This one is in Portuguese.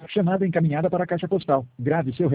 Chamada encaminhada para a caixa postal. Grave seu